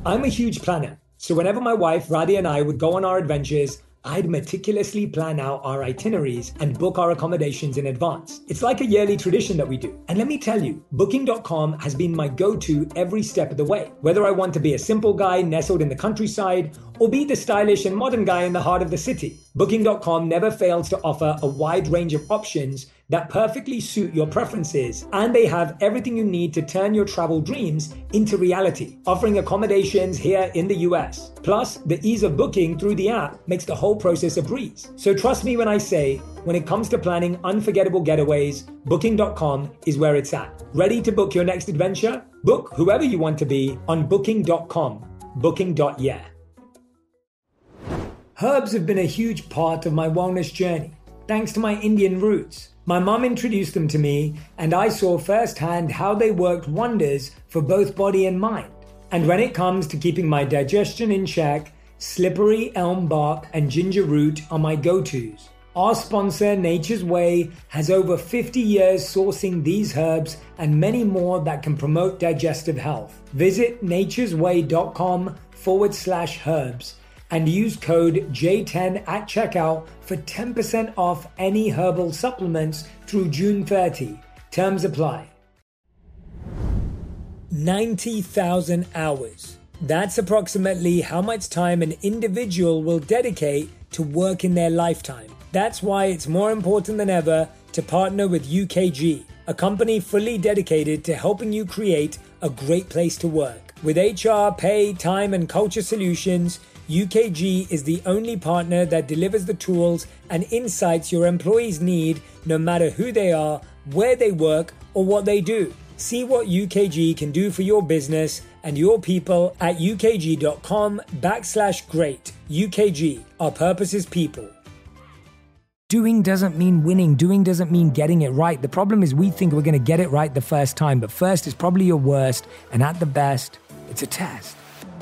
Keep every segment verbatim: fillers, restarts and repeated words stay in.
I'm a huge planner, so whenever my wife Radhi and I would go on our adventures, I'd meticulously plan out our itineraries and book our accommodations in advance. It's like a yearly tradition that we do. And let me tell you, booking dot com has been my go-to every step of the way. Whether I want to be a simple guy nestled in the countryside or be the stylish and modern guy in the heart of the city, booking dot com never fails to offer a wide range of options that perfectly suit your preferences, and they have everything you need to turn your travel dreams into reality, offering accommodations here in the U S. Plus, the ease of booking through the app makes the whole process a breeze. So trust me when I say, when it comes to planning unforgettable getaways, booking dot com is where it's at. Ready to book your next adventure? Book whoever you want to be on booking dot com. booking dot yeah. Herbs have been a huge part of my wellness journey, thanks to my Indian roots. My mum introduced them to me, and I saw firsthand how they worked wonders for both body and mind. And when it comes to keeping my digestion in check, slippery elm bark and ginger root are my go-tos. Our sponsor, Nature's Way, has over fifty years sourcing these herbs and many more that can promote digestive health. Visit naturesway.com forward slash herbs and use code J ten at checkout for ten percent off any herbal supplements through June thirtieth. Terms apply. ninety thousand hours. That's approximately how much time an individual will dedicate to work in their lifetime. That's why it's more important than ever to partner with U K G, a company fully dedicated to helping you create a great place to work. With H R, pay, time, and culture solutions, U K G is the only partner that delivers the tools and insights your employees need, no matter who they are, where they work, or what they do. See what U K G can do for your business and your people at ukg.com backslash great. U K G, our purpose is people. Doing doesn't mean winning. Doing doesn't mean getting it right. The problem is we think we're going to get it right the first time, but first is probably your worst, and at the best, it's a test.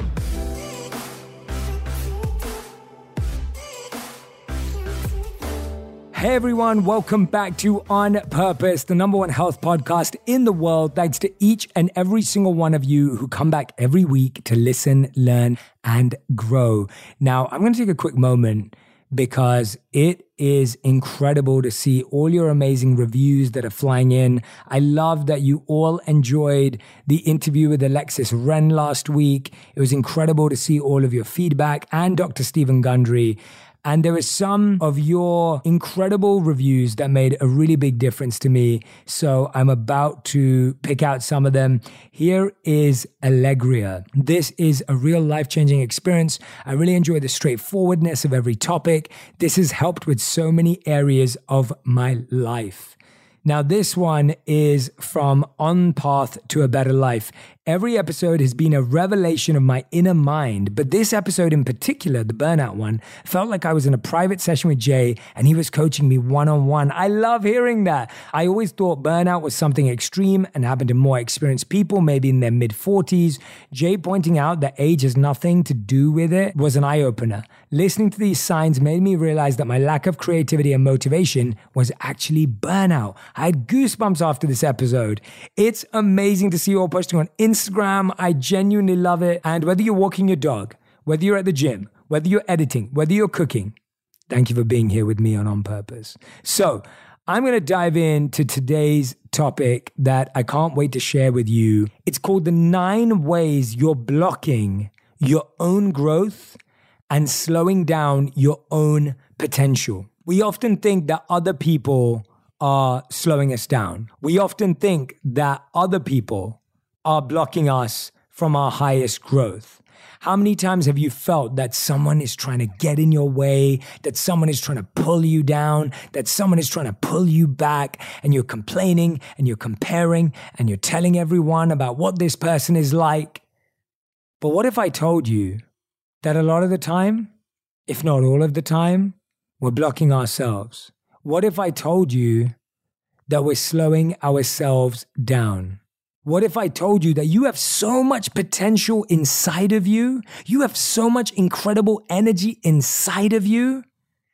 Hey everyone, welcome back to On Purpose, the number one health podcast in the world. Thanks to each and every single one of you who come back every week to listen, learn, and grow. Now, I'm going to take a quick moment because it is incredible to see all your amazing reviews that are flying in. I love that you all enjoyed the interview with Alexis Wren last week. It was incredible to see all of your feedback, and Doctor Stephen Gundry. And there were some of your incredible reviews that made a really big difference to me. So I'm about to pick out some of them. Here is Allegria. This is a real life-changing experience. I really enjoy the straightforwardness of every topic. This has helped with so many areas of my life. Now, this one is from On Path to a Better Life. Every episode has been a revelation of my inner mind, but this episode in particular, the burnout one, felt like I was in a private session with Jay and he was coaching me one-on-one. I love hearing that. I always thought burnout was something extreme and happened to more experienced people, maybe in their mid-forties. Jay pointing out that age has nothing to do with it was an eye-opener. Listening to these signs made me realize that my lack of creativity and motivation was actually burnout. I had goosebumps after this episode. It's amazing to see you all posting on Instagram. I genuinely love it. And whether you're walking your dog, whether you're at the gym, whether you're editing, whether you're cooking, thank you for being here with me on On Purpose. So I'm going to dive into today's topic that I can't wait to share with you. It's called the nine ways you're blocking your own growth and slowing down your own potential. We often think that other people are slowing us down. We often think that other people are blocking us from our highest growth. How many times have you felt that someone is trying to get in your way, that someone is trying to pull you down, that someone is trying to pull you back, and you're complaining and you're comparing and you're telling everyone about what this person is like? But what if I told you that a lot of the time, if not all of the time, we're blocking ourselves? What if I told you that we're slowing ourselves down? What if I told you that you have so much potential inside of you? You have so much incredible energy inside of you,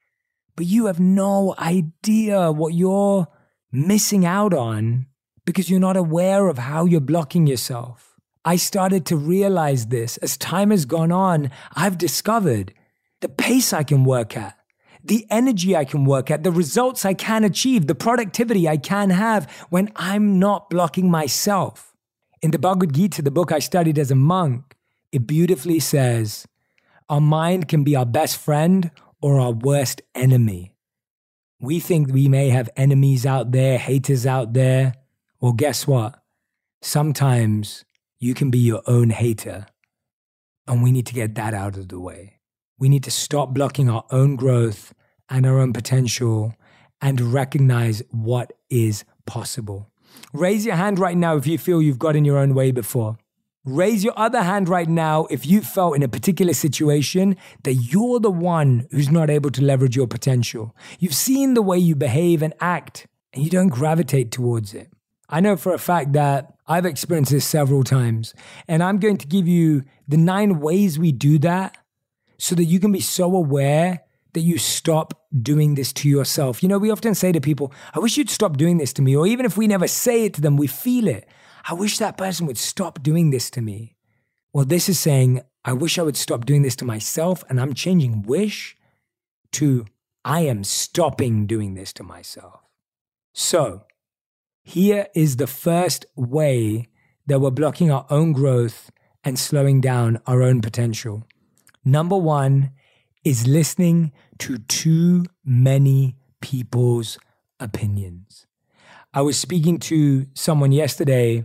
but you have no idea what you're missing out on because you're not aware of how you're blocking yourself. I started to realize this. As time has gone on, I've discovered the pace I can work at, the energy I can work at, the results I can achieve, the productivity I can have when I'm not blocking myself. In the Bhagavad Gita, the book I studied as a monk, it beautifully says, our mind can be our best friend or our worst enemy. We think we may have enemies out there, haters out there. Well, guess what? Sometimes you can be your own hater. And we need to get that out of the way. We need to stop blocking our own growth and our own potential and recognize what is possible. Raise your hand right now if you feel you've got in your own way before. Raise your other hand right now if you felt in a particular situation that you're the one who's not able to leverage your potential. You've seen the way you behave and act, and you don't gravitate towards it. I know for a fact that I've experienced this several times, and I'm going to give you the nine ways we do that so that you can be so aware that you stop doing this to yourself. You know, we often say to people, I wish you'd stop doing this to me. Or even if we never say it to them, we feel it. I wish that person would stop doing this to me. Well, this is saying, I wish I would stop doing this to myself. And I'm changing wish to I am stopping doing this to myself. So here is the first way that we're blocking our own growth and slowing down our own potential. Number one is listening to too many people's opinions. I was speaking to someone yesterday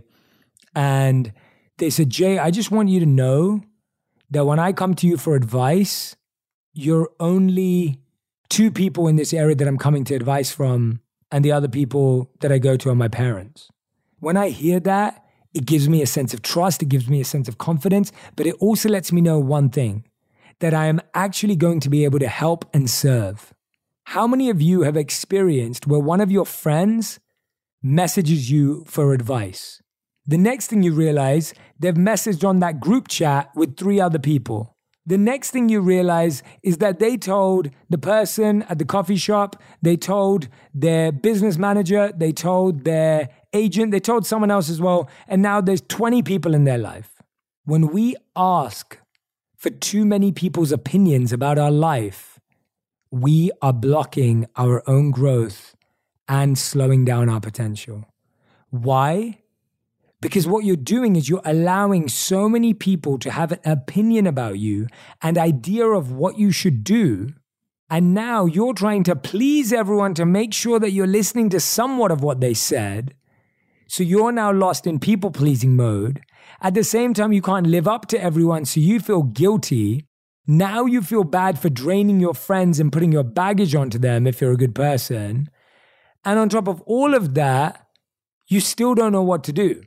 and they said, Jay, I just want you to know that when I come to you for advice, you're only two people in this area that I'm coming to advice from, and the other people that I go to are my parents. When I hear that, it gives me a sense of trust, it gives me a sense of confidence, but it also lets me know one thing, that I am actually going to be able to help and serve. How many of you have experienced where one of your friends messages you for advice? The next thing you realize, they've messaged on that group chat with three other people. The next thing you realize is that they told the person at the coffee shop, they told their business manager, they told their agent, they told someone else as well, and now there's twenty people in their life. When we ask for too many people's opinions about our life, we are blocking our own growth and slowing down our potential. Why? Because what you're doing is you're allowing so many people to have an opinion about you, an idea of what you should do. And now you're trying to please everyone to make sure that you're listening to somewhat of what they said. So you're now lost in people-pleasing mode. At the same time, you can't live up to everyone, so you feel guilty. Now you feel bad for draining your friends and putting your baggage onto them if you're a good person. And on top of all of that, you still don't know what to do.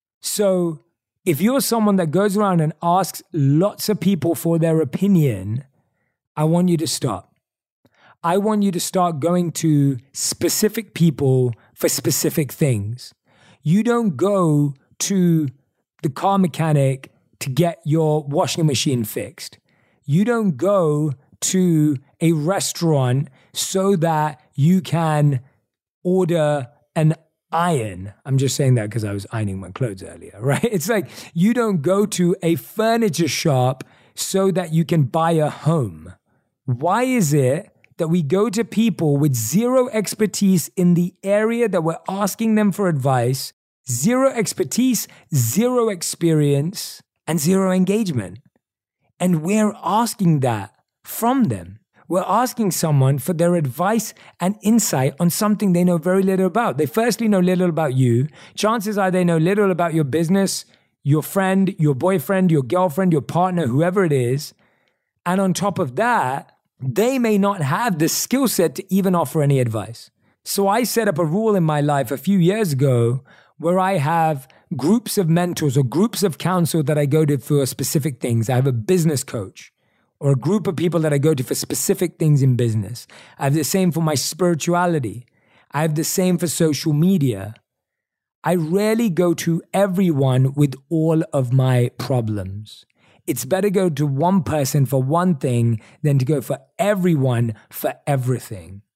So if you're someone that goes around and asks lots of people for their opinion, I want you to stop. I want you to start going to specific people for specific things. You don't go to the car mechanic to get your washing machine fixed. You don't go to a restaurant so that you can order an iron. I'm just saying that because I was ironing my clothes earlier, right? It's like you don't go to a furniture shop so that you can buy a home. Why is it that we go to people with zero expertise in the area that we're asking them for advice, zero expertise, zero experience, and zero engagement? And we're asking that from them. We're asking someone for their advice and insight on something they know very little about. They firstly know little about you. Chances are they know little about your business, your friend, your boyfriend, your girlfriend, your partner, whoever it is. And on top of that, they may not have the skill set to even offer any advice. So I set up a rule in my life a few years ago where I have groups of mentors or groups of counsel that I go to for specific things. I have a business coach or a group of people that I go to for specific things in business. I have the same for my spirituality. I have the same for social media. I rarely go to everyone with all of my problems. It's better go to one person for one thing than to go for everyone for everything.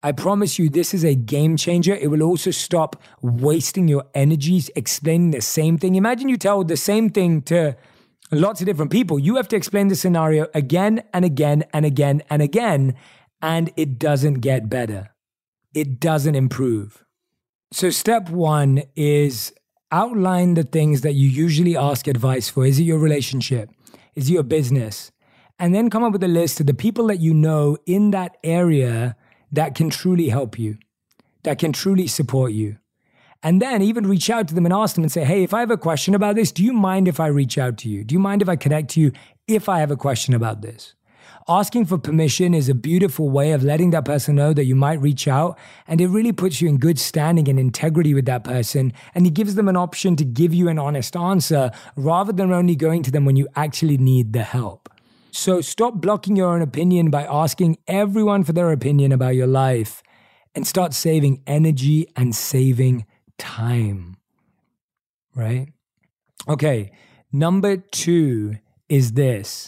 I promise you, this is a game changer. It will also stop wasting your energies explaining the same thing. Imagine you tell the same thing to lots of different people. You have to explain the scenario again and again and again and again, and it doesn't get better. It doesn't improve. So step one is outline the things that you usually ask advice for. Is it your relationship? Is it your business? And then come up with a list of the people that you know in that area that can truly help you, that can truly support you. And then even reach out to them and ask them and say, hey, if I have a question about this, do you mind if I reach out to you? Do you mind if I connect to you if I have a question about this? Asking for permission is a beautiful way of letting that person know that you might reach out, and it really puts you in good standing and integrity with that person, and it gives them an option to give you an honest answer rather than only going to them when you actually need the help. So stop blocking your own opinion by asking everyone for their opinion about your life, and start saving energy and saving time, right? Okay, number two is this.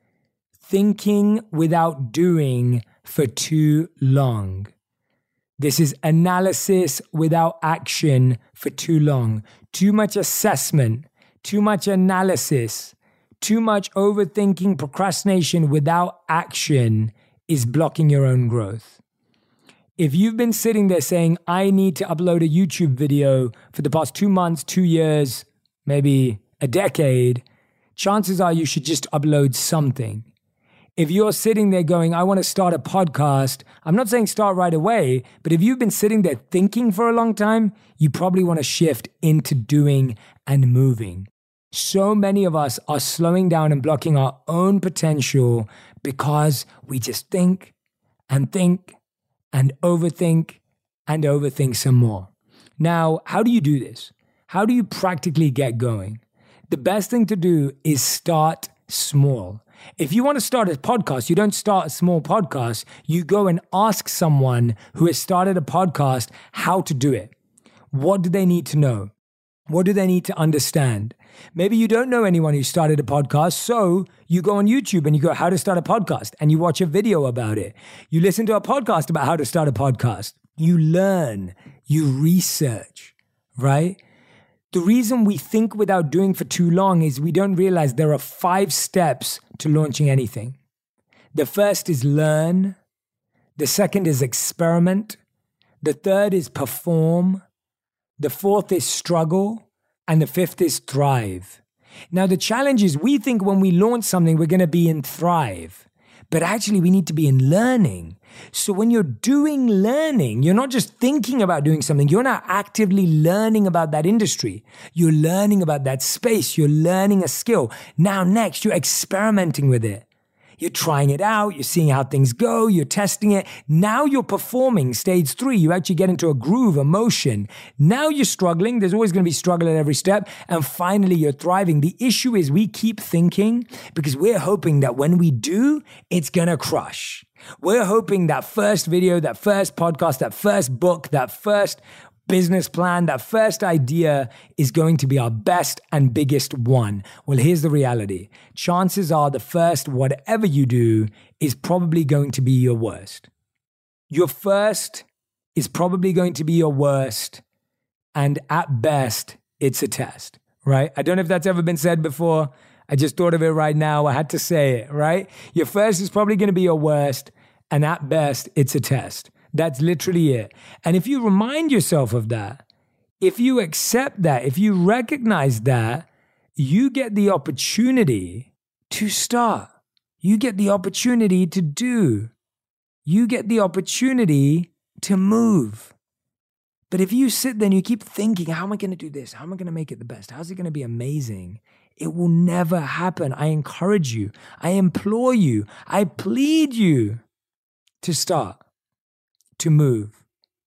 Thinking without doing for too long. This is analysis without action for too long. Too much assessment, too much analysis, too much overthinking, procrastination without action is blocking your own growth. If you've been sitting there saying, I need to upload a YouTube video for the past two months, two years, maybe a decade, chances are you should just upload something. If you're sitting there going, I want to start a podcast, I'm not saying start right away, but if you've been sitting there thinking for a long time, you probably want to shift into doing and moving. So many of us are slowing down and blocking our own potential because we just think and think and overthink and overthink some more. Now, how do you do this? How do you practically get going? The best thing to do is start small. If you want to start a podcast, you don't start a small podcast. You go and ask someone who has started a podcast how to do it. What do they need to know? What do they need to understand? Maybe you don't know anyone who started a podcast, so you go on YouTube and you go, how to start a podcast, and you watch a video about it. You listen to a podcast about how to start a podcast. You learn, you research, right? The reason we think without doing for too long is we don't realize there are five steps to launching anything. The first is learn. The second is experiment. The third is perform. The fourth is struggle. And the fifth is thrive. Now, the challenge is we think when we launch something, we're going to be in thrive. But actually, we need to be in learning. So when you're doing learning, you're not just thinking about doing something. You're now actively learning about that industry. You're learning about that space. You're learning a skill. Now, next, you're experimenting with it. You're trying it out. You're seeing how things go. You're testing it. Now you're performing stage three. You actually get into a groove, a motion. Now you're struggling. There's always going to be struggle at every step. And finally, you're thriving. The issue is we keep thinking because we're hoping that when we do, it's going to crush. We're hoping that first video, that first podcast, that first book, that first business plan, that first idea is going to be our best and biggest one. Well, here's the reality. Chances are the first whatever you do is probably going to be your worst. Your first is probably going to be your worst, and at best, it's a test, right? I don't know if that's ever been said before. I just thought of it right now. I had to say it, right? Your first is probably going to be your worst, and at best, it's a test. That's literally it. And if you remind yourself of that, if you accept that, if you recognize that, you get the opportunity to start. You get the opportunity to do. You get the opportunity to move. But if you sit there and you keep thinking, how am I going to do this? How am I going to make it the best? How's it going to be amazing? It will never happen. I encourage you. I implore you. I plead you to start. To move,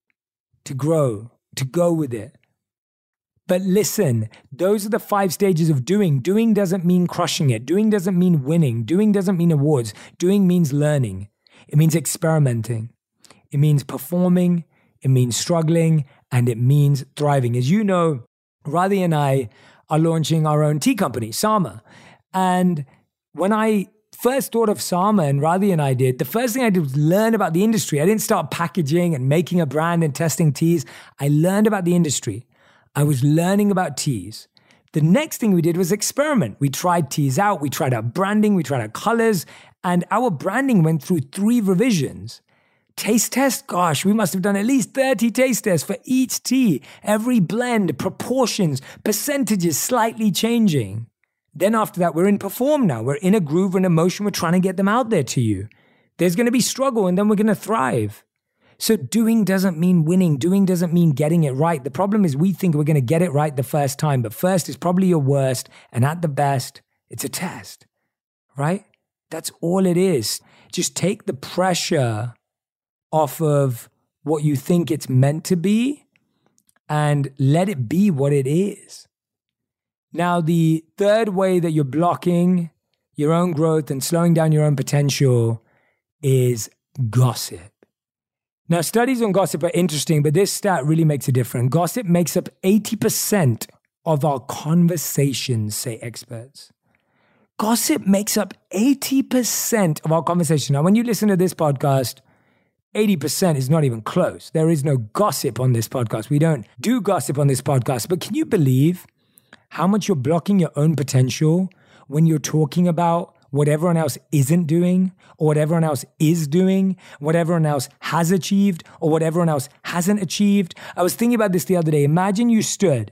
to grow, to go with it. But listen, those are the five stages of doing. Doing doesn't mean crushing it. Doing doesn't mean winning. Doing doesn't mean awards. Doing means learning. It means experimenting. It means performing. It means struggling. And it means thriving. As you know, Radhi and I are launching our own tea company, Sama. And when I first thought of Sama and Radhi and I did, the first thing I did was learn about the industry. I didn't start packaging and making a brand and testing teas. I learned about the industry. I was learning about teas. The next thing we did was experiment. We tried teas out. We tried our branding. We tried our colors. And our branding went through three revisions. Taste test, gosh, we must have done at least thirty taste tests for each tea. Every blend, proportions, percentages slightly changing. Then after that, we're in perform now. We're in a groove and emotion. We're trying to get them out there to you. There's going to be struggle and then we're going to thrive. So doing doesn't mean winning. Doing doesn't mean getting it right. The problem is we think we're going to get it right the first time, but first is probably your worst. And at the best, it's a test, right? That's all it is. Just take the pressure off of what you think it's meant to be and let it be what it is. Now, the third way that you're blocking your own growth and slowing down your own potential is gossip. Now, studies on gossip are interesting, but this stat really makes a difference. Gossip makes up eighty percent of our conversations, say experts. Gossip makes up eighty percent of our conversation. Now, when you listen to this podcast, eighty percent is not even close. There is no gossip on this podcast. We don't do gossip on this podcast. But can you believe how much you're blocking your own potential when you're talking about what everyone else isn't doing, or what everyone else is doing, what everyone else has achieved, or what everyone else hasn't achieved? I was thinking about this the other day. Imagine you stood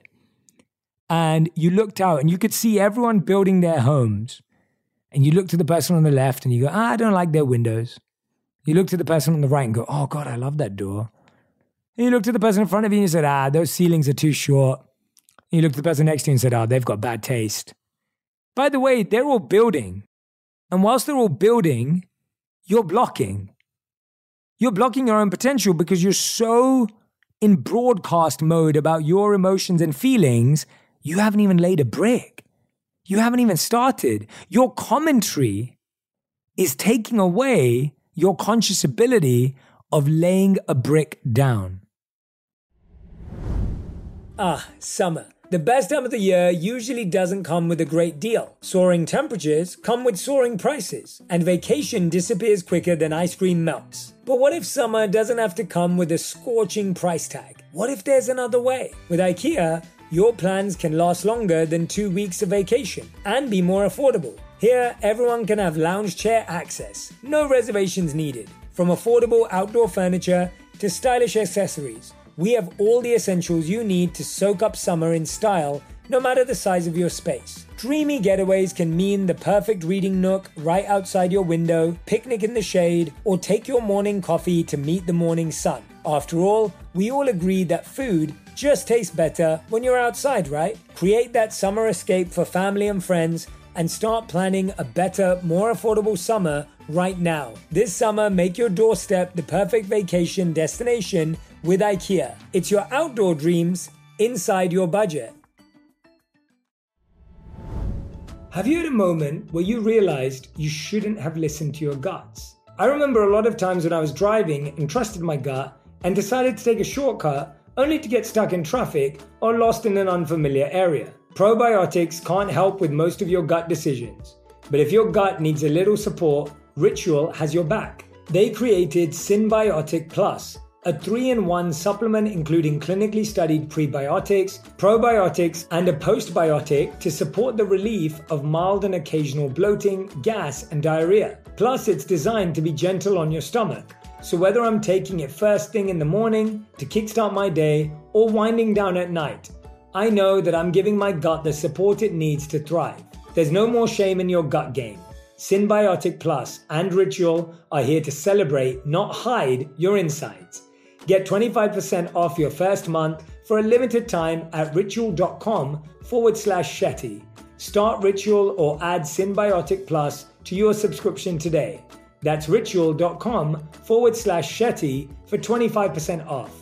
and you looked out and you could see everyone building their homes. And you look to the person on the left and you go, ah, I don't like their windows. You look to the person on the right and go, oh God, I love that door. And you look to the person in front of you and you said, ah, those ceilings are too short. And you look to the person next to you and said, oh, they've got bad taste. By the way, they're all building. And whilst they're all building, you're blocking. You're blocking your own potential because you're so in broadcast mode about your emotions and feelings, you haven't even laid a brick. You haven't even started. Your commentary is taking away your conscious ability of laying a brick down. Ah, summer. The best time of the year usually doesn't come with a great deal. Soaring temperatures come with soaring prices, and vacation disappears quicker than ice cream melts. But what if summer doesn't have to come with a scorching price tag? What if there's another way? With IKEA, your plans can last longer than two weeks of vacation and be more affordable. Here, everyone can have lounge chair access, no reservations needed. From affordable outdoor furniture to stylish accessories, we have all the essentials you need to soak up summer in style, no matter the size of your space. Dreamy getaways can mean the perfect reading nook right outside your window, picnic in the shade, or take your morning coffee to meet the morning sun. After all, we all agree that food just tastes better when you're outside, right? Create that summer escape for family and friends and start planning a better, more affordable summer right now. This summer, make your doorstep the perfect vacation destination with IKEA. It's your outdoor dreams inside your budget. Have you had a moment where you realized you shouldn't have listened to your guts? I remember a lot of times when I was driving and trusted my gut and decided to take a shortcut only to get stuck in traffic or lost in an unfamiliar area. Probiotics can't help with most of your gut decisions, but if your gut needs a little support, Ritual has your back. They created Synbiotic Plus, a three in one supplement including clinically studied prebiotics, probiotics, and a postbiotic to support the relief of mild and occasional bloating, gas, and diarrhea. Plus, it's designed to be gentle on your stomach. So whether I'm taking it first thing in the morning to kickstart my day or winding down at night, I know that I'm giving my gut the support it needs to thrive. There's no more shame in your gut game. Synbiotic Plus and Ritual are here to celebrate, not hide, your insides. Get twenty-five percent off your first month for a limited time at ritual.com forward slash Shetty. Start Ritual or add Synbiotic Plus to your subscription today. That's ritual.com forward slash Shetty for twenty-five percent off.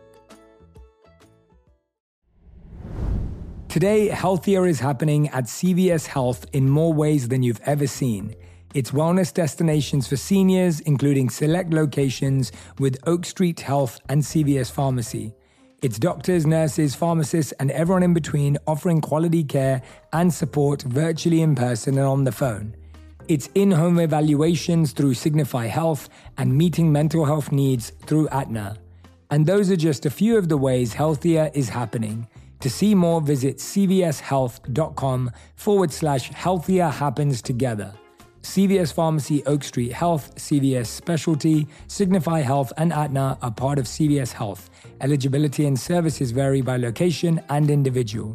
Today, healthier is happening at C V S Health in more ways than you've ever seen. It's wellness destinations for seniors, including select locations with Oak Street Health and C V S Pharmacy. It's doctors, nurses, pharmacists, and everyone in between offering quality care and support virtually, in person, and on the phone. It's in-home evaluations through Signify Health and meeting mental health needs through Aetna. And those are just a few of the ways healthier is happening. To see more, visit cvshealth.com forward slash healthier happens together. C V S Pharmacy, Oak Street Health, C V S Specialty, Signify Health, and Aetna are part of C V S Health. Eligibility and services vary by location and individual.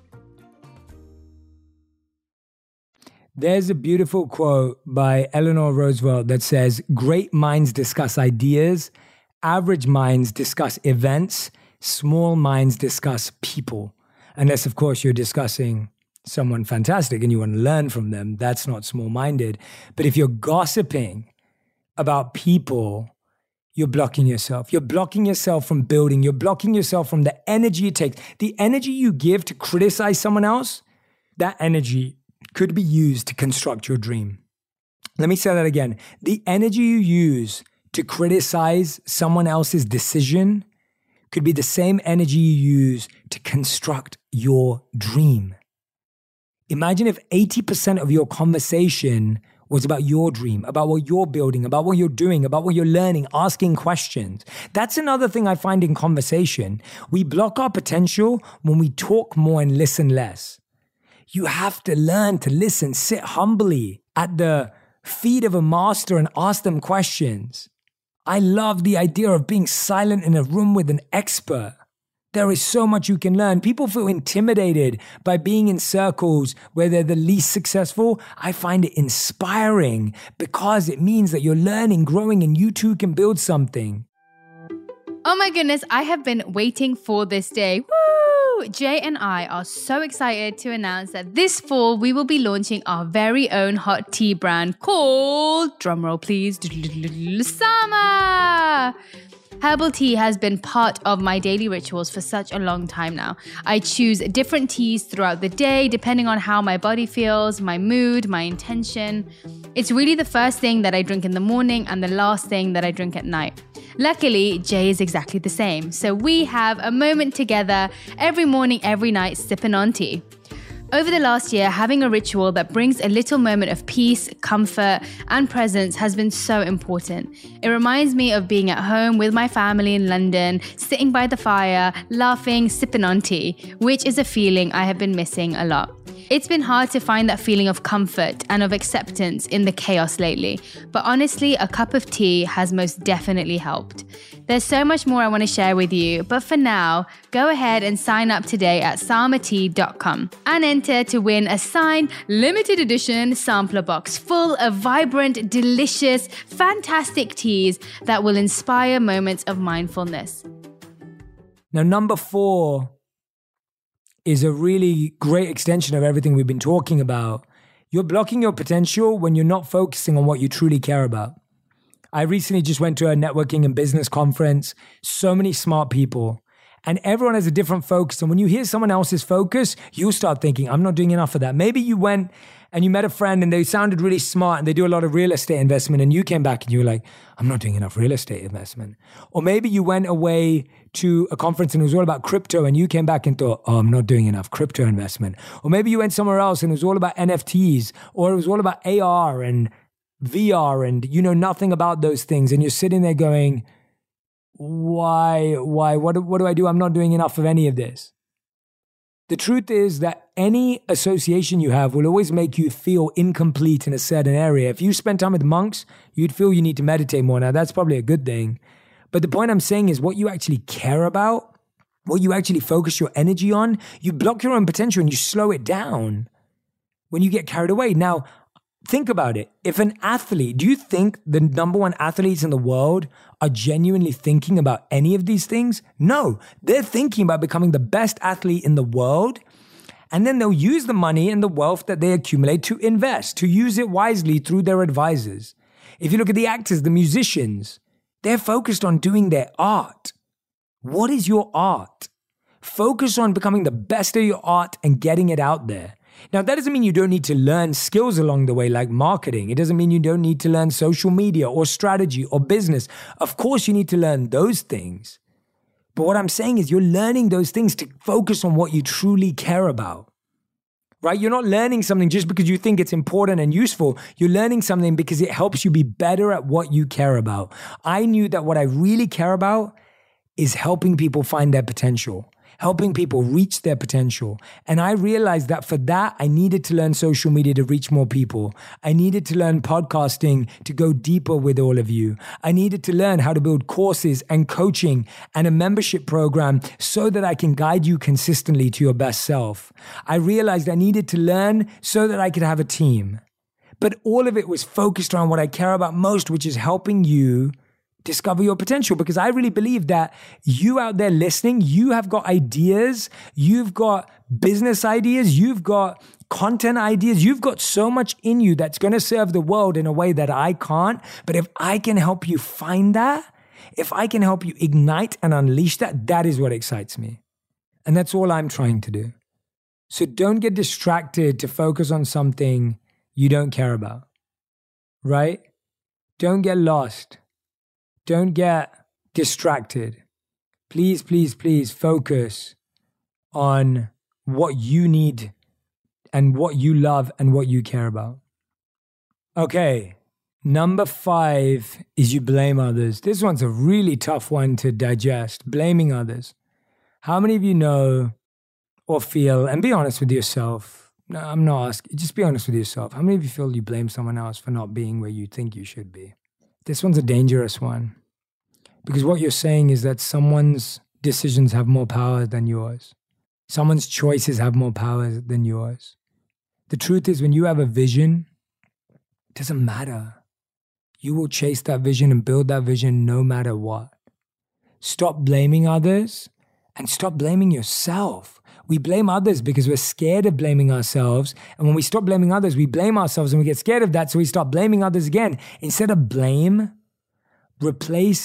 There's a beautiful quote by Eleanor Roosevelt that says, "Great minds discuss ideas, average minds discuss events, small minds discuss people." Unless, of course, you're discussing someone fantastic and you want to learn from them. That's not small-minded. But if you're gossiping about people, you're blocking yourself. You're blocking yourself from building. You're blocking yourself from the energy it takes. The energy you give to criticize someone else, that energy could be used to construct your dream. Let me say that again. The energy you use to criticize someone else's decision could be the same energy you use to construct your dream. Imagine if eighty percent of your conversation was about your dream, about what you're building, about what you're doing, about what you're learning, asking questions. That's another thing I find in conversation. We block our potential when we talk more and listen less. You have to learn to listen, sit humbly at the feet of a master and ask them questions. I love the idea of being silent in a room with an expert. There is so much you can learn. People feel intimidated by being in circles where they're the least successful. I find it inspiring because it means that you're learning, growing, and you too can build something. Oh my goodness, I have been waiting for this day. Woo! Jay and I are so excited to announce that this fall we will be launching our very own hot tea brand called, drumroll please, Sama! Herbal tea has been part of my daily rituals for such a long time now. I choose different teas throughout the day depending on how my body feels, my mood, my intention. It's really the first thing that I drink in the morning and the last thing that I drink at night. Luckily, Jay is exactly the same, so we have a moment together every morning, every night, sipping on tea. Over the last year, having a ritual that brings a little moment of peace, comfort, and presence has been so important. It reminds me of being at home with my family in London, sitting by the fire, laughing, sipping on tea, which is a feeling I have been missing a lot. It's been hard to find that feeling of comfort and of acceptance in the chaos lately, but honestly, a cup of tea has most definitely helped. There's so much more I want to share with you, but for now, go ahead and sign up today at sama tea dot com and enter to win a signed limited edition sampler box full of vibrant, delicious, fantastic teas that will inspire moments of mindfulness. Now, number four is a really great extension of everything we've been talking about. You're blocking your potential when you're not focusing on what you truly care about. I recently just went to a networking and business conference. So many smart people. And everyone has a different focus. And when you hear someone else's focus, you'll start thinking, I'm not doing enough of that. Maybe you went and you met a friend and they sounded really smart and they do a lot of real estate investment and you came back and you were like, I'm not doing enough real estate investment. Or maybe you went away to a conference and it was all about crypto and you came back and thought, oh, I'm not doing enough crypto investment. Or maybe you went somewhere else and it was all about N F Ts, or it was all about A R and V R and you know nothing about those things. And you're sitting there going, why, why, what, what do I do? I'm not doing enough of any of this. The truth is that any association you have will always make you feel incomplete in a certain area. If you spend time with monks, you'd feel you need to meditate more. Now, that's probably a good thing. But the point I'm saying is what you actually care about, what you actually focus your energy on, you block your own potential and you slow it down when you get carried away. Now, think about it. If an athlete, do you think the number one athletes in the world are genuinely thinking about any of these things? No, they're thinking about becoming the best athlete in the world. And then they'll use the money and the wealth that they accumulate to invest, to use it wisely through their advisors. If you look at the actors, the musicians, they're focused on doing their art. What is your art? Focus on becoming the best of your art and getting it out there. Now, that doesn't mean you don't need to learn skills along the way, like marketing. It doesn't mean you don't need to learn social media or strategy or business. Of course, you need to learn those things. But what I'm saying is you're learning those things to focus on what you truly care about. right? You're not learning something just because you think it's important and useful. You're learning something because it helps you be better at what you care about. I knew that what I really care about is helping people find their potential, helping people reach their potential. And I realized that for that, I needed to learn social media to reach more people. I needed to learn podcasting to go deeper with all of you. I needed to learn how to build courses and coaching and a membership program so that I can guide you consistently to your best self. I realized I needed to learn so that I could have a team. But all of it was focused around what I care about most, which is helping you discover your potential, because I really believe that you out there listening, you have got ideas, you've got business ideas, you've got content ideas, you've got so much in you that's going to serve the world in a way that I can't. But if I can help you find that, if I can help you ignite and unleash that, that is what excites me. And that's all I'm trying to do. So don't get distracted to focus on something you don't care about, right? Don't get lost. Don't get distracted. Please, please, please focus on what you need and what you love and what you care about. Okay, number five is you blame others. This one's a really tough one to digest, blaming others. How many of you know or feel, and be honest with yourself, no, I'm not asking, just be honest with yourself. How many of you feel you blame someone else for not being where you think you should be? This one's a dangerous one, because what you're saying is that someone's decisions have more power than yours. Someone's choices have more power than yours. The truth is, when you have a vision, it doesn't matter. You will chase that vision and build that vision no matter what. Stop blaming others and stop blaming yourself. We blame others because we're scared of blaming ourselves. And when we stop blaming others, we blame ourselves and we get scared of that. So we start blaming others again. Instead of blame, replace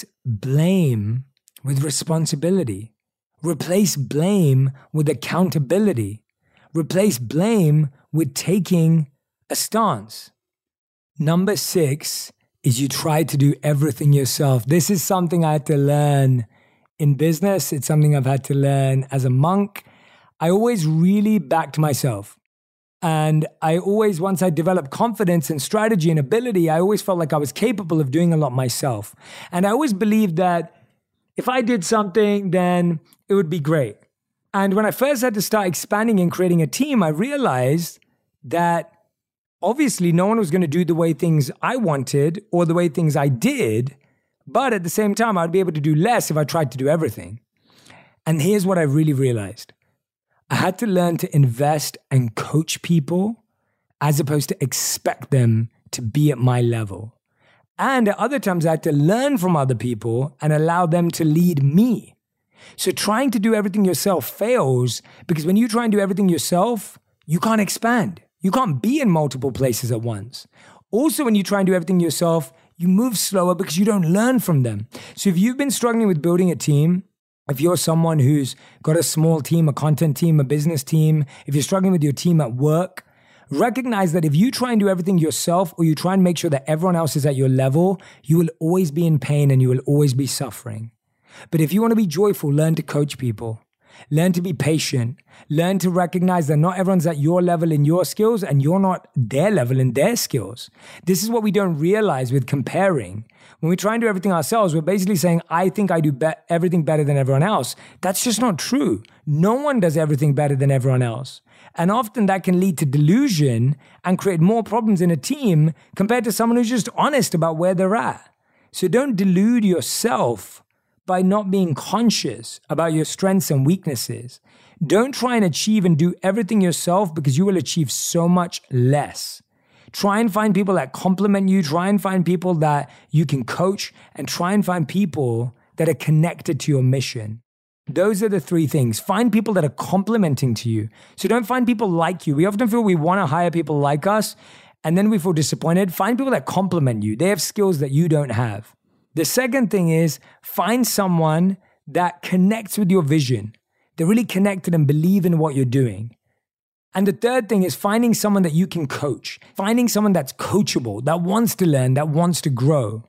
blame with responsibility. Replace blame with accountability. Replace blame with taking a stance. Number six is you try to do everything yourself. This is something I had to learn in business. It's something I've had to learn as a monk. I always really backed myself. And I always, once I developed confidence and strategy and ability, I always felt like I was capable of doing a lot myself. And I always believed that if I did something, then it would be great. And when I first had to start expanding and creating a team, I realized that obviously no one was going to do the way things I wanted or the way things I did. But at the same time, I'd be able to do less if I tried to do everything. And here's what I really realized. I had to learn to invest and coach people as opposed to expect them to be at my level. And at other times, I had to learn from other people and allow them to lead me. So trying to do everything yourself fails because when you try and do everything yourself, you can't expand. You can't be in multiple places at once. Also, when you try and do everything yourself, you move slower because you don't learn from them. So if you've been struggling with building a team, if you're someone who's got a small team, a content team, a business team, if you're struggling with your team at work, recognize that if you try and do everything yourself or you try and make sure that everyone else is at your level, you will always be in pain and you will always be suffering. But if you want to be joyful, learn to coach people. Learn to be patient. Learn to recognize that not everyone's at your level in your skills and you're not their level in their skills. This is what we don't realize with comparing. When we try and do everything ourselves, we're basically saying, I think I do be- everything better than everyone else. That's just not true. No one does everything better than everyone else. And often that can lead to delusion and create more problems in a team compared to someone who's just honest about where they're at. So don't delude yourself by not being conscious about your strengths and weaknesses. Don't try and achieve and do everything yourself because you will achieve so much less. Try and find people that complement you. Try and find people that you can coach and try and find people that are connected to your mission. Those are the three things. Find people that are complementing to you. So don't find people like you. We often feel we want to hire people like us and then we feel disappointed. Find people that complement you. They have skills that you don't have. The second thing is find someone that connects with your vision. They're really connected and believe in what you're doing. And the third thing is finding someone that you can coach. Finding someone that's coachable, that wants to learn, that wants to grow.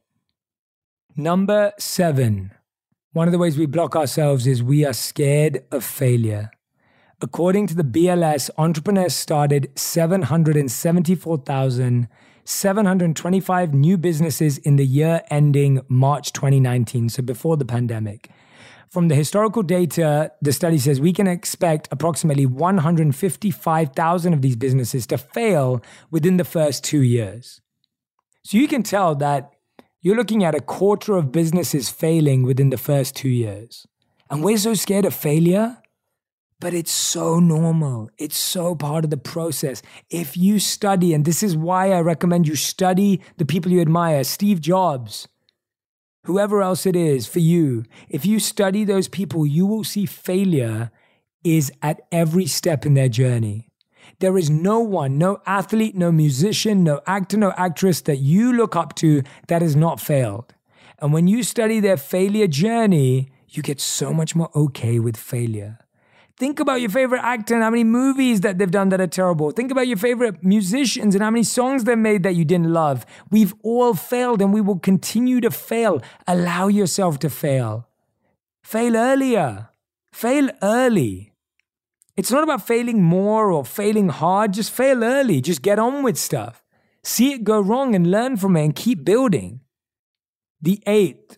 Number seven, one of the ways we block ourselves is we are scared of failure. According to the B L S, entrepreneurs started seven hundred seventy-four thousand seven hundred twenty-five new businesses in the year ending March twenty nineteen, so before the pandemic. From the historical data, the study says we can expect approximately one hundred fifty-five thousand of these businesses to fail within the first two years. So you can tell that you're looking at a quarter of businesses failing within the first two years. And we're so scared of failure. But it's so normal. It's so part of the process. If you study, and this is why I recommend you study the people you admire, Steve Jobs, whoever else it is for you, if you study those people, you will see failure is at every step in their journey. There is no one, no athlete, no musician, no actor, no actress that you look up to that has not failed. And when you study their failure journey, you get so much more okay with failure. Think about your favorite actor and how many movies that they've done that are terrible. Think about your favorite musicians and how many songs they've made that you didn't love. We've all failed and we will continue to fail. Allow yourself to fail. Fail earlier. Fail early. It's not about failing more or failing hard. Just fail early. Just get on with stuff. See it go wrong and learn from it and keep building. The eighth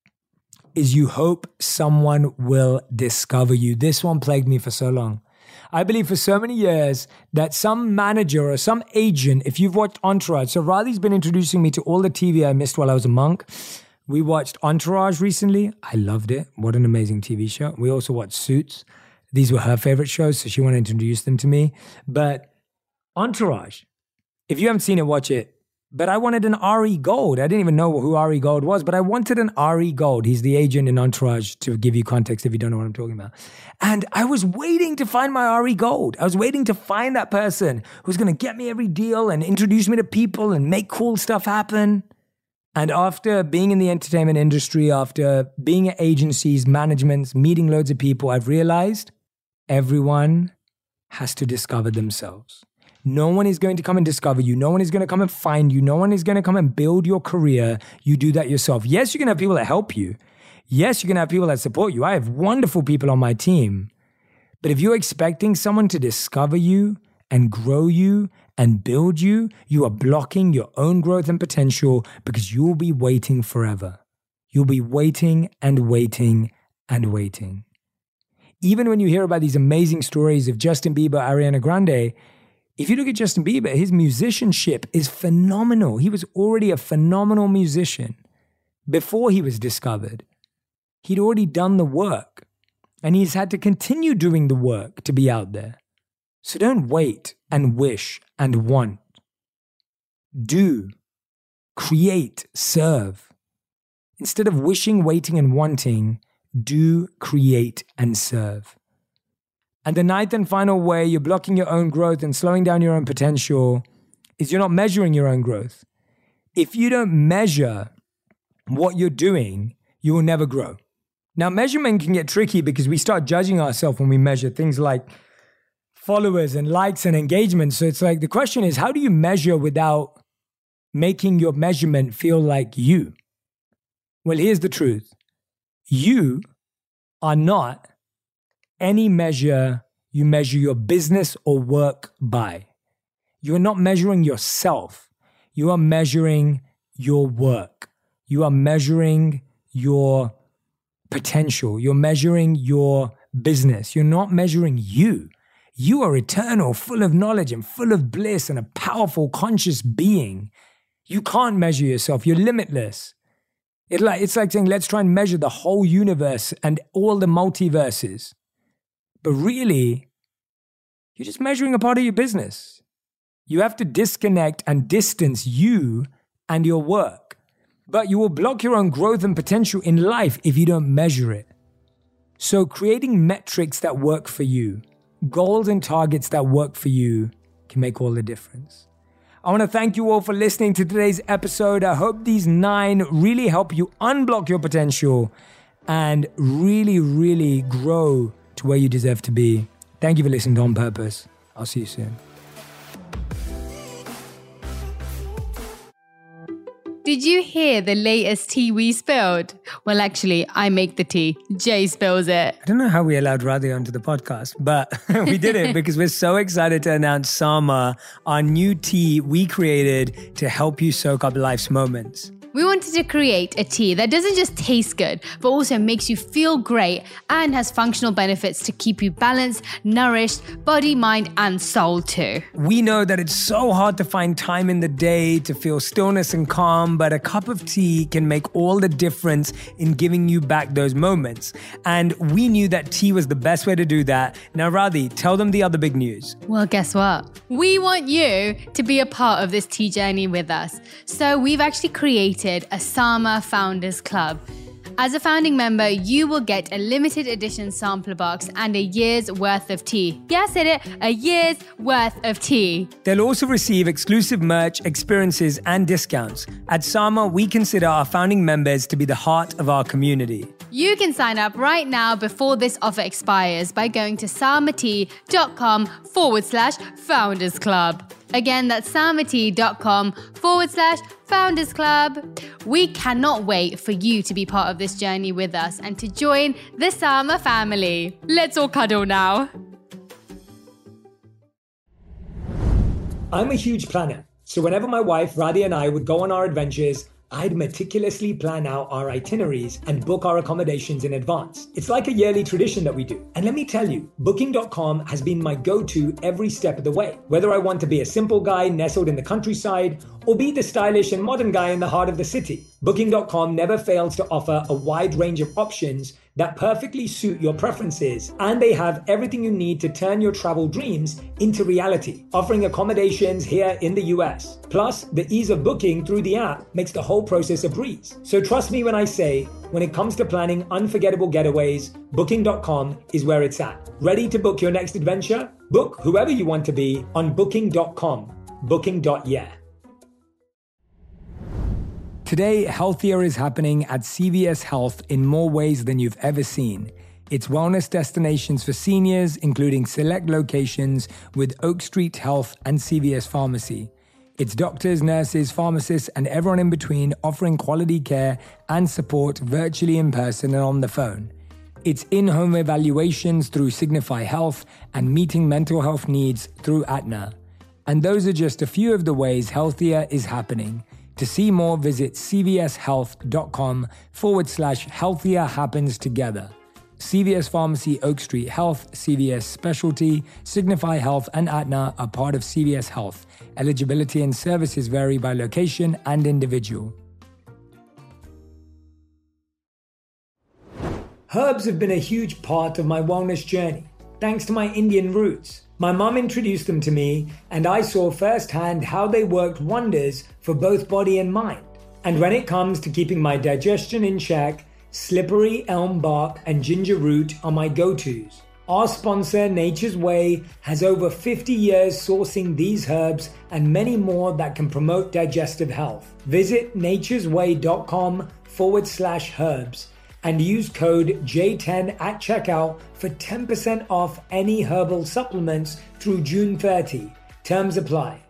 is you hope someone will discover you. This one plagued me for so long. I believe for so many years that some manager or some agent, if you've watched Entourage, so Radhi's been introducing me to all the T V I missed while I was a monk. We watched Entourage recently. I loved it. What an amazing T V show. We also watched Suits. These were her favorite shows, so she wanted to introduce them to me. But Entourage, if you haven't seen it, watch it. But I wanted an Ari Gold. I didn't even know who Ari Gold was, but I wanted an Ari Gold. He's the agent in Entourage, to give you context if you don't know what I'm talking about. And I was waiting to find my Ari Gold. I was waiting to find that person who's going to get me every deal and introduce me to people and make cool stuff happen. And after being in the entertainment industry, after being at agencies, managements, meeting loads of people, I've realized everyone has to discover themselves. No one is going to come and discover you. No one is going to come and find you. No one is going to come and build your career. You do that yourself. Yes, you're going to have people that help you. Yes, you're going to have people that support you. I have wonderful people on my team. But if you're expecting someone to discover you and grow you and build you, you are blocking your own growth and potential because you'll be waiting forever. You'll be waiting and waiting and waiting. Even when you hear about these amazing stories of Justin Bieber, Ariana Grande, if you look at Justin Bieber, his musicianship is phenomenal. He was already a phenomenal musician before he was discovered. He'd already done the work, and he's had to continue doing the work to be out there. So don't wait and wish and want. Do, create, serve. Instead of wishing, waiting, and wanting, do, create, and serve. And the ninth and final way you're blocking your own growth and slowing down your own potential is you're not measuring your own growth. If you don't measure what you're doing, you will never grow. Now, measurement can get tricky because we start judging ourselves when we measure things like followers and likes and engagement. So it's like the question is, how do you measure without making your measurement feel like you? Well, here's the truth. You are not any measure you measure your business or work by. You are not measuring yourself. You are measuring your work. You are measuring your potential. You're measuring your business. You're not measuring you. You are eternal, full of knowledge and full of bliss and a powerful, conscious being. You can't measure yourself. You're limitless. It like, it's like saying, let's try and measure the whole universe and all the multiverses. But really, you're just measuring a part of your business. You have to disconnect and distance you and your work. But you will block your own growth and potential in life if you don't measure it. So creating metrics that work for you, goals and targets that work for you can make all the difference. I want to thank you all for listening to today's episode. I hope these nine really help you unblock your potential and really, really grow to where you deserve to be. Thank you for listening to On Purpose. I'll see you soon. Did you hear the latest tea we spilled? Well, actually, I make the tea. Jay spills it. I don't know how we allowed Radhi onto the podcast, but we did it because we're so excited to announce Sama, our new tea we created to help you soak up life's moments. We wanted to create a tea that doesn't just taste good, but also makes you feel great and has functional benefits to keep you balanced, nourished, body, mind, and soul too. We know that it's so hard to find time in the day to feel stillness and calm, but a cup of tea can make all the difference in giving you back those moments. And we knew that tea was the best way to do that. Now, Radhi, tell them the other big news. Well, guess what? We want you to be a part of this tea journey with us. So we've actually created a Sama Founders Club. As a founding member, you will get a limited edition sampler box and a year's worth of tea. Yeah, I said it, a year's worth of tea. They'll also receive exclusive merch, experiences, and discounts. At Sama, we consider our founding members to be the heart of our community. You can sign up right now before this offer expires by going to samatea.com forward slash founders club. Again, that's samatea.com forward slash founders club. We cannot wait for you to be part of this journey with us and to join the Sama family. Let's all cuddle now. I'm a huge planner, so whenever my wife Radhi and I would go on our adventures, I'd meticulously plan out our itineraries and book our accommodations in advance. It's like a yearly tradition that we do. And let me tell you, booking dot com has been my go-to every step of the way. Whether I want to be a simple guy nestled in the countryside or be the stylish and modern guy in the heart of the city, booking dot com never fails to offer a wide range of options that perfectly suit your preferences, and they have everything you need to turn your travel dreams into reality, offering accommodations here in the U S. Plus, the ease of booking through the app makes the whole process a breeze. So trust me when I say, when it comes to planning unforgettable getaways, booking dot com is where it's at. Ready to book your next adventure? Book whoever you want to be on booking dot com. booking dot yeah. Today, healthier is happening at C V S Health in more ways than you've ever seen. It's wellness destinations for seniors, including select locations with Oak Street Health and C V S Pharmacy. It's doctors, nurses, pharmacists, and everyone in between offering quality care and support virtually, in person, and on the phone. It's in-home evaluations through Signify Health and meeting mental health needs through Aetna. And those are just a few of the ways healthier is happening. To see more, visit cvshealth.com forward slash healthier happens together. C V S Pharmacy, Oak Street Health, C V S Specialty, Signify Health, and Aetna are part of C V S Health. Eligibility and services vary by location and individual. Herbs have been a huge part of my wellness journey, thanks to my Indian roots. My mum introduced them to me, and I saw firsthand how they worked wonders for both body and mind. And when it comes to keeping my digestion in check, slippery elm bark and ginger root are my go-tos. Our sponsor, Nature's Way, has over fifty years sourcing these herbs and many more that can promote digestive health. Visit naturesway.com forward slash herbs and use code J ten at checkout for ten percent off any herbal supplements through June thirtieth. Terms apply.